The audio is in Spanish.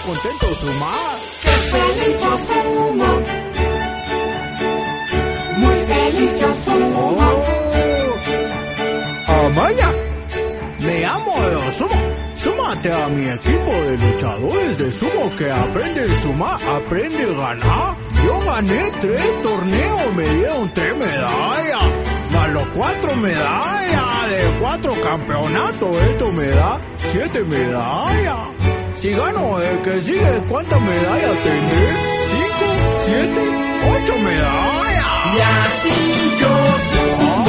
contento sumar. ¡Qué feliz yo sumo! Muy feliz yo sumo. Amaya, me llamo de sumo. Súmate a mi equipo de luchadores de sumo que aprende a sumar, aprende a ganar. Yo gané 3 torneos, me dieron 3 medallas, más los 4 medallas de 4 campeonatos. Esto me da 7 medallas. Si gano el que sigue, ¿cuántas medallas tendré? 5, 7, 8 medallas. Y así yo sumo.